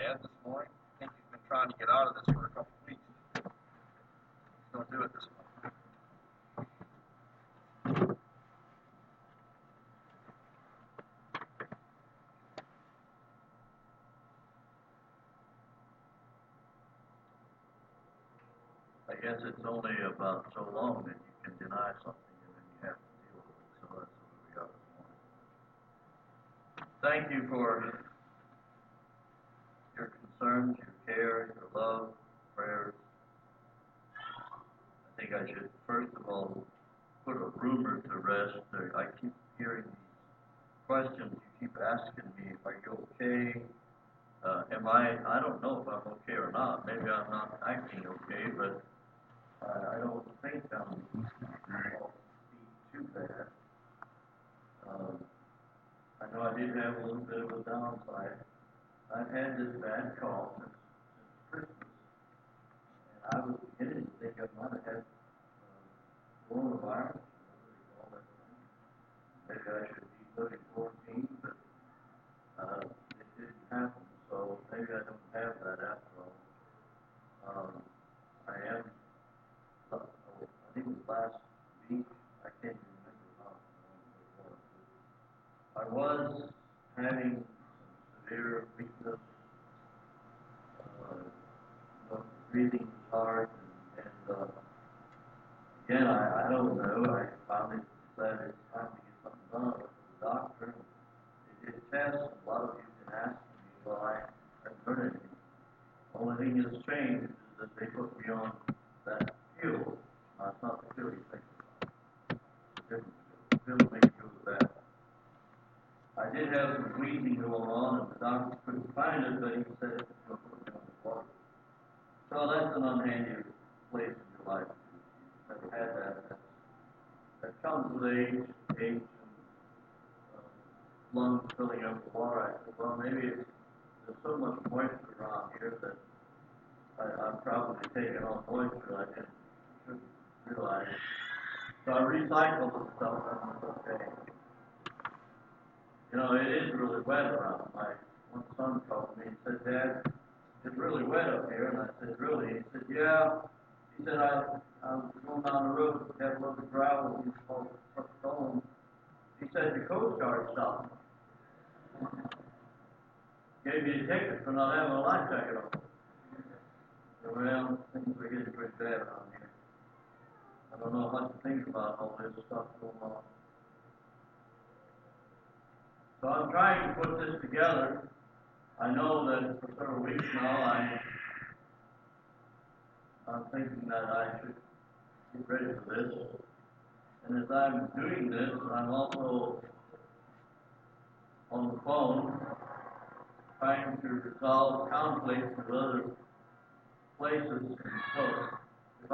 Dan this morning. I think he's been trying to get out of this for a couple of weeks. He's going to do it this morning. I guess it's only about so long that you can deny something and then you have to deal with it. So that's where we are this morning. Thank you for your concerns, your care, your love, prayers. I think I should first of all put a rumor to rest. I keep hearing these questions. You keep asking me, are you okay? I don't know if I'm okay or not. Maybe I'm not acting okay, but I don't think I'm too bad. I know I did have a little bit of a downside. I've had this bad cough since Christmas, and I was beginning to think I might have had coronavirus, whatever they call that thing. Maybe I should be put in quarantine, but it didn't happen, so maybe I don't have that after all. I am, I think it was last week, I can't even remember how long it was. I was having some severe weakness, breathing was hard, and again, I don't know, I finally decided it's time to get something done with the doctor. They did tests, a lot of you can ask me, well, I haven't heard anything. The only thing that's changed is that they put me on that pill. Now, it's not the pill you think about. It's a different pill. The pill makes you go bad. I did have some wheezing going on, and the doctor couldn't find it, but he said it's going to put me on the water. So that's an unhandy place in your life. You've never had that. That comes with age and lungs filling up with water. I said, well, maybe there's so much moisture around here that I'm probably taking on moisture I shouldn't realize. So I recycled the stuff, and it's okay. You know, it is really wet around. My one son called me and said, Dad, it's really wet up here. And I said, really? He said, yeah. He said, I was going down the road, had a little gravel, and called stone. He said, the Coast Guard stopped me. Gave me a ticket for not having a life jacket on. So, well, things are getting pretty bad around here. I don't know what to think about all this stuff going on. So I'm trying to put this together. I know that for several weeks now I'm thinking that I should get ready for this. And as I'm doing this, I'm also on the phone trying to resolve conflicts with other places. So if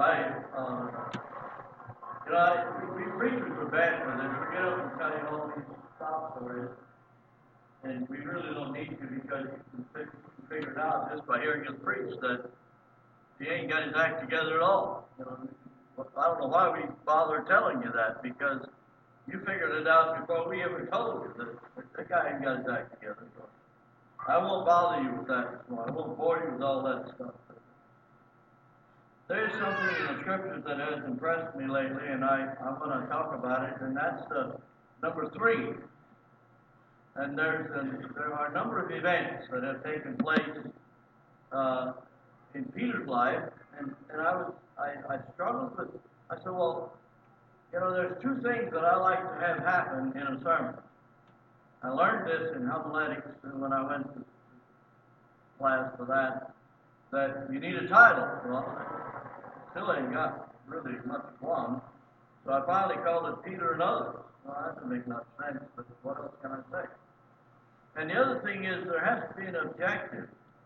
we preachers are bad for this. We get up and tell you all these sob stories, and we really don't need to, because you can figure it out just by hearing us preach that he ain't got his act together at all. You know, I don't know why we bother telling you that, because you figured it out before we ever told you that guy ain't got his act together. So I won't bother you with that this morning. I won't bore you with all that stuff. There's something in the scriptures that has impressed me lately, and I'm going to talk about it, and that's number 3. And there are a number of events that have taken place in Peter's life, and I struggled with. I said, well, you know, there's 2 things that I like to have happen in a sermon. I learned this in homiletics when I went to class for that you need a title. Well, I still ain't got really much one, so I finally called it Peter and Others. Well, that doesn't make much sense, but what else can I say? And the other thing is there has to be an objective.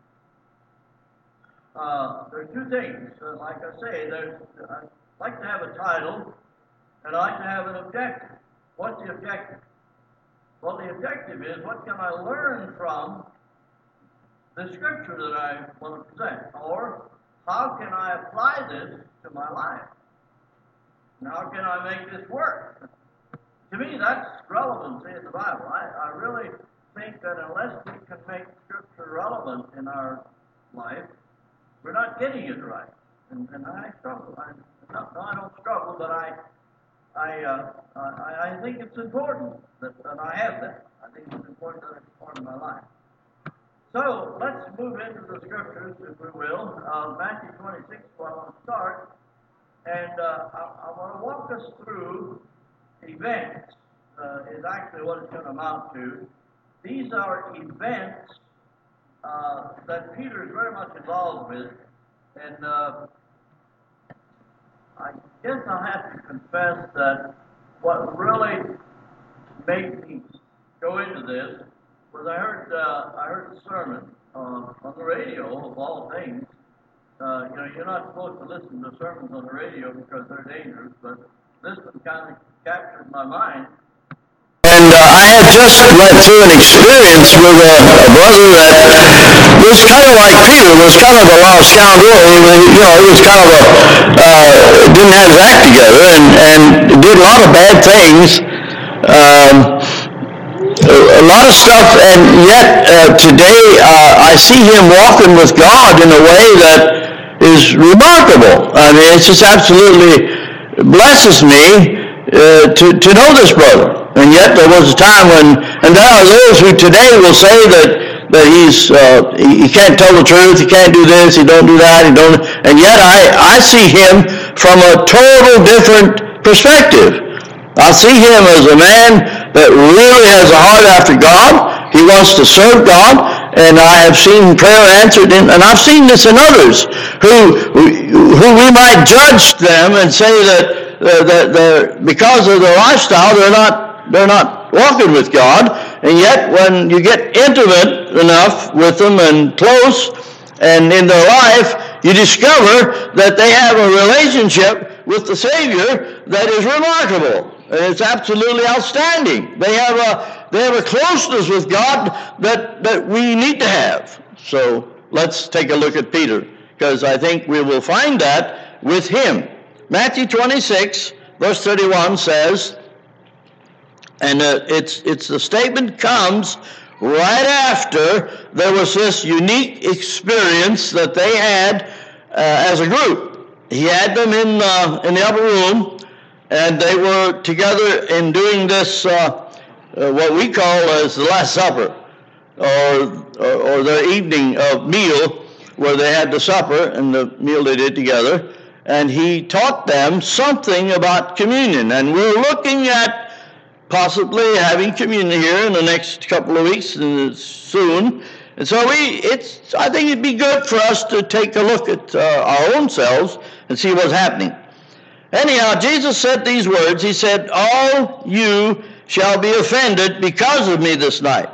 There's 2 things. Like I say, I like to have a title, and I like to have an objective. What's the objective? Well, the objective is, what can I learn from the scripture that I want to present? Or how can I apply this to my life? And how can I make this work? To me, that's relevancy in the Bible. I really think that unless we can make scripture relevant in our getting it right. And I struggle. No, I don't struggle, but I think it's important that I have that. I think it's important that it's part of my life. So let's move into the scriptures, if we will. Matthew 26, where I want to start. And I want to walk us through events, is actually what it's going to amount to. These are events that Peter is very much involved with. And I guess I'll have to confess that what really made me go into this was I heard a sermon on the radio, of all things. You're not supposed to listen to sermons on the radio because they're dangerous, but this one kind of captured my mind. And I had just went through an experience with a brother that was kind of like Peter, was kind of a lost scoundrel. He was kind of didn't have his act together and did a lot of bad things, a lot of stuff, and yet today I see him walking with God in a way that is remarkable. I mean, it just absolutely blesses me to know this brother. And yet there was a time when, and there are those who today will say that he can't tell the truth, he can't do this, he don't do that, and yet I see him from a total different perspective. I see him as a man that really has a heart after God. He wants to serve God, and I have seen prayer answered, and I've seen this in others who we might judge them and say that they're because of their lifestyle they're not walking with God, and yet when you get intimate enough with them and close and in their life, you discover that they have a relationship with the Savior that is remarkable. It's absolutely outstanding. They have a closeness with God that we need to have. So let's take a look at Peter, because I think we will find that with him. Matthew 26, verse 31 says, and it's the statement comes right after there was this unique experience that they had as a group. He had them in the upper room, and they were together in doing this, what we call as the Last Supper, or their evening meal, where they had the supper and the meal they did together. And he taught them something about communion. And we're looking at possibly having communion here in the next couple of weeks soon. And so I think it'd be good for us to take a look at our own selves and see what's happening. Anyhow, Jesus said these words. He said, "All you shall be offended because of me this night."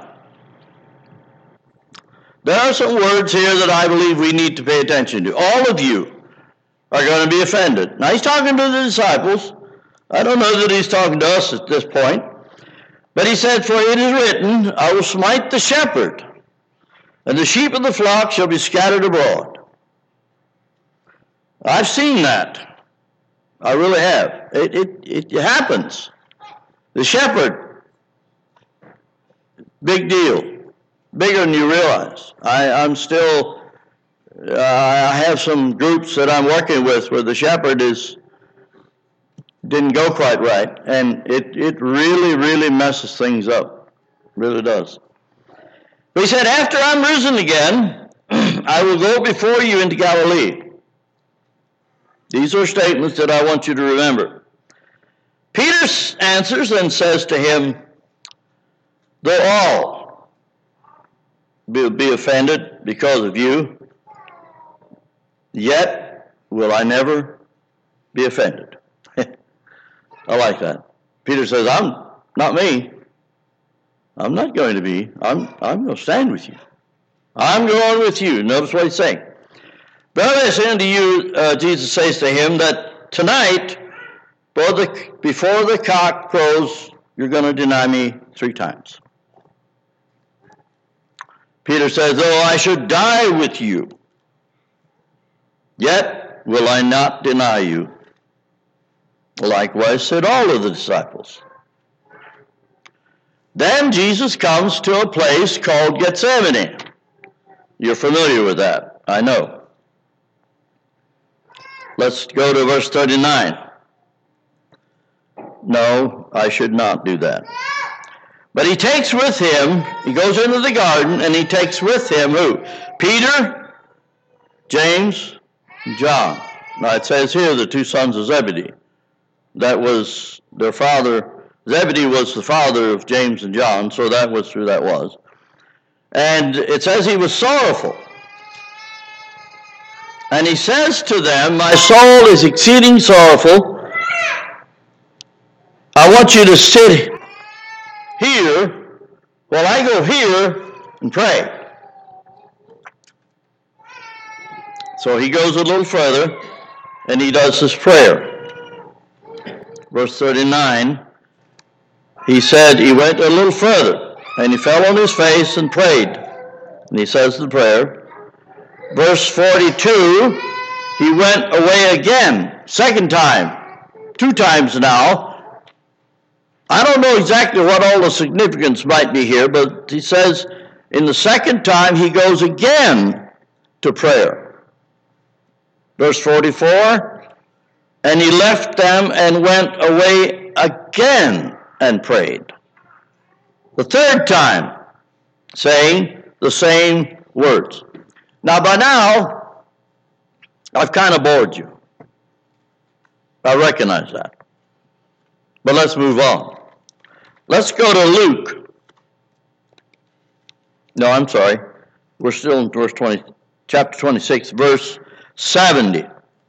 There are some words here that I believe we need to pay attention to. All of you are going to be offended. Now, he's talking to the disciples. I don't know that he's talking to us at this point. But he said, "For it is written, I will smite the shepherd, and the sheep of the flock shall be scattered abroad." I've seen that. I really have. It happens. The shepherd, big deal. Bigger than you realize. I have some groups that I'm working with where the shepherd didn't go quite right, and it really, really messes things up. Really does. But he said, "After I'm risen again, I will go before you into Galilee." These are statements that I want you to remember. Peter answers and says to him, "Though all will be offended because of you, yet will I never be offended." I like that. Peter says, not me. I'm not going to be. I'm going to stand with you. I'm going with you. Notice what he's saying. "Verily I say unto you," Jesus says to him, "that tonight, before the cock crows, you're going to deny me 3 times. Peter says, "Though I should die with you, yet will I not deny you." Likewise said all of the disciples. Then Jesus comes to a place called Gethsemane. You're familiar with that, I know. Let's go to verse 39. No, I should not do that. But he takes with him, he goes into the garden, and he takes with him who? Peter, James, and John. Now it says here the two sons of Zebedee. That was their father. Zebedee was the father of James and John, so that was who that was. And it says he was sorrowful. And he says to them, my soul is exceeding sorrowful. I want you to sit here while I go here and pray. So he goes a little further and he does this prayer. Verse 39, he said he went a little further and he fell on his face and prayed. And he says the prayer. Verse 42, he went away again, second time, 2 times now. I don't know exactly what all the significance might be here, but he says in the second time he goes again to prayer. Verse 44, and he left them and went away again and prayed. The third time, saying the same words. Now, by now, I've kind of bored you. I recognize that. But let's move on. Let's go to Luke. No, I'm sorry. We're still in verse 20, chapter 26, verse 70.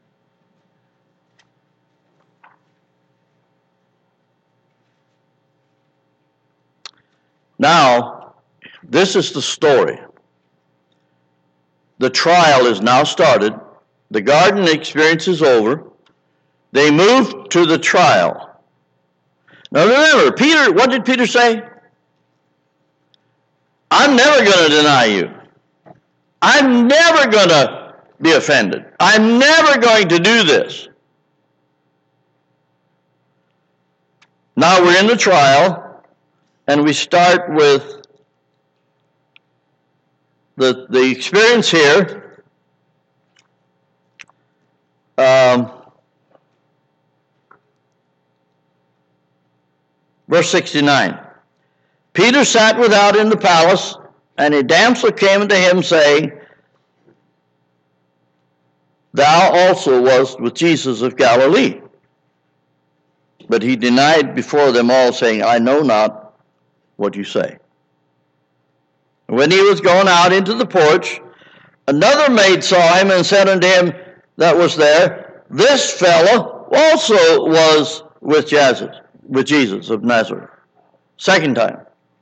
Now, this is the story. The trial is now started. The garden experience is over. They move to the trial. Now remember, Peter, what did Peter say? I'm never going to deny you. I'm never going to be offended. I'm never going to do this. Now we're in the trial, and we start with the experience here. Verse 69. Peter sat without in the palace, and a damsel came unto him, saying, Thou also wast with Jesus of Galilee. But he denied before them all, saying, I know not what you say. When he was gone out into the porch, another maid saw him and said unto him that was there, This fellow also was with Jesus of Nazareth. Second time.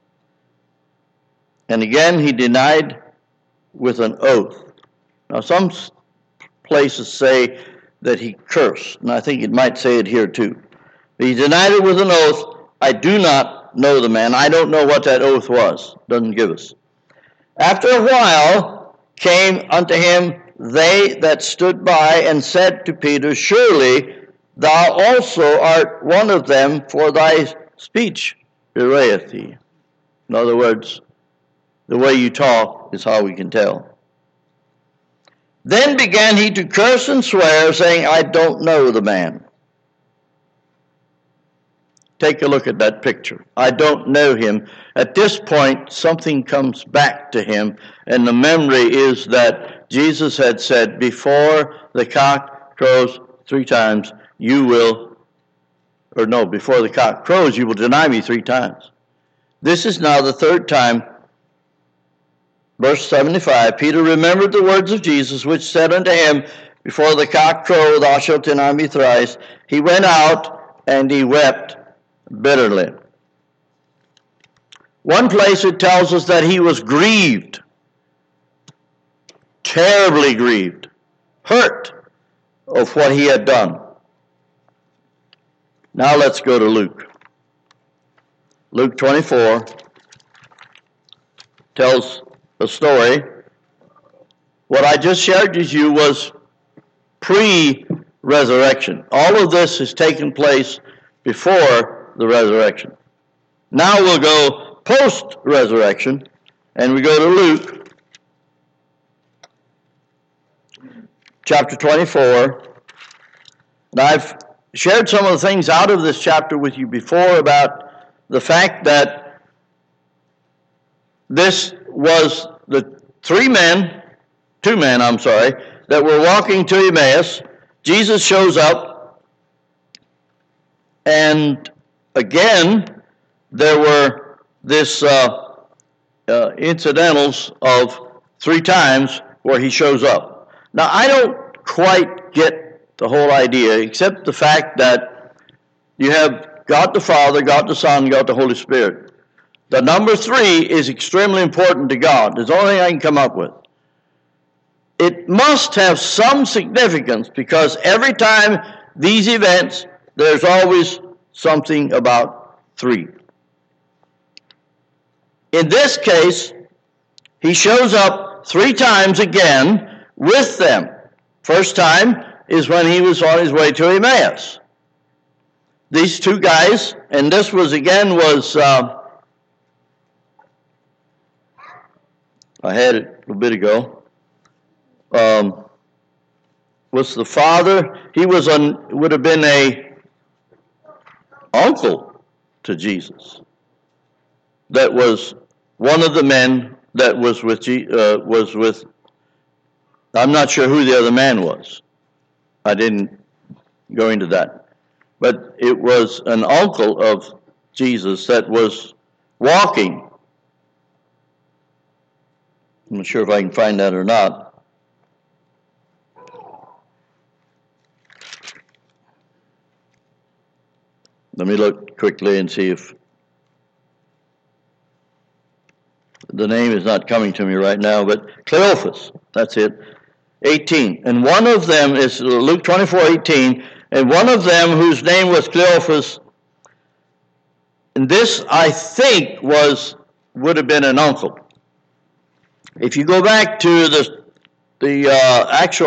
And again he denied with an oath. Now some places say that he cursed, and I think it might say it here too. He denied it with an oath. I do not know the man. I don't know what that oath was. Doesn't give us. After a while came unto him they that stood by and said to Peter, Surely thou also art one of them, for thy speech bewrayeth thee. In other words, the way you talk is how we can tell. Then began he to curse and swear, saying, I don't know the man. Take a look at that picture. I don't know him. At this point, something comes back to him, and the memory is that Jesus had said, before the cock crows 3 times, you will, or no, before the cock crows, you will deny me 3 times. This is now the 3rd time. Verse 75, Peter remembered the words of Jesus, which said unto him, Before the cock crow, thou shalt deny me thrice. He went out, and he wept bitterly. One place it tells us that he was grieved, terribly grieved, hurt of what he had done. Now let's go to Luke. Luke 24 tells a story. What I just shared with you was pre-resurrection. All of this has taken place before the resurrection. Now we'll go post-resurrection, and we go to Luke, chapter 24, And I've shared some of the things out of this chapter with you before about the fact that this was the two men, that were walking to Emmaus. Jesus shows up, and again, there were this incidentals of 3 times where he shows up. Now, I don't quite get the whole idea, except the fact that you have God the Father, God the Son, God the Holy Spirit. The number 3 is extremely important to God. It's the only thing I can come up with. It must have some significance, because every time these events, there's always something about 3. In this case, he shows up 3 times again with them. First time is when he was on his way to Emmaus. These 2 guys, and this was I had it a little bit ago, was the father. He would have been a uncle to Jesus. That was one of the men that was with. I'm not sure who the other man was. I didn't go into that, but it was an uncle of Jesus that was walking. I'm not sure if I can find that or not. Let me look quickly and see if the name is not coming to me right now, but Cleophas, that's it, 18. And one of them is Luke 24:18, and one of them whose name was Cleophas, and this I think would have been an uncle. If you go back to the actual